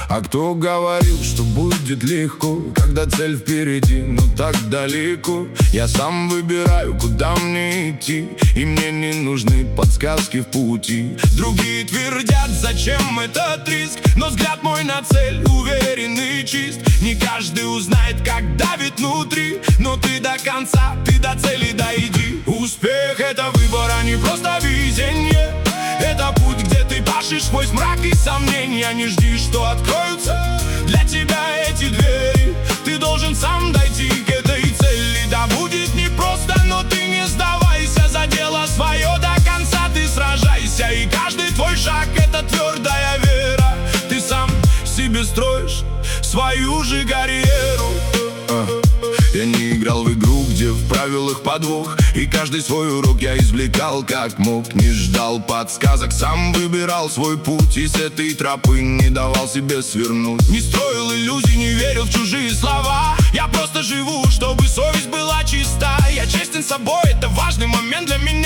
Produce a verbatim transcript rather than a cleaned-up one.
А кто говорил, что будет легко, когда цель впереди, но так далеко? Я сам выбираю, куда мне идти, и мне не нужны подсказки в пути. Другие твердят, зачем этот риск, но взгляд мой на цель уверен и чист. Не каждый узнает, как давит внутри, но ты до конца, ты до цели дойди. Успех — это выбор, а не просто везение. Это путь, где ты пашешь сквозь мрак и сомнения. Не жди, что откроются для тебя эти двери. Ты должен сам дойти к этой цели. Да будет непросто, но ты не сдавайся. За дело свое до конца ты сражайся. И каждый твой шаг — это твердая вера. Ты сам себе строишь свою же карьеру. Я не играл в игру, где в правилах подвох, и каждый свой урок я извлекал как мог. Не ждал подсказок, сам выбирал свой путь, и с этой тропы не давал себе свернуть. Не строил иллюзий, не верил в чужие слова. Я просто живу, чтобы совесть была чиста. Я честен с собой, это важный момент для меня.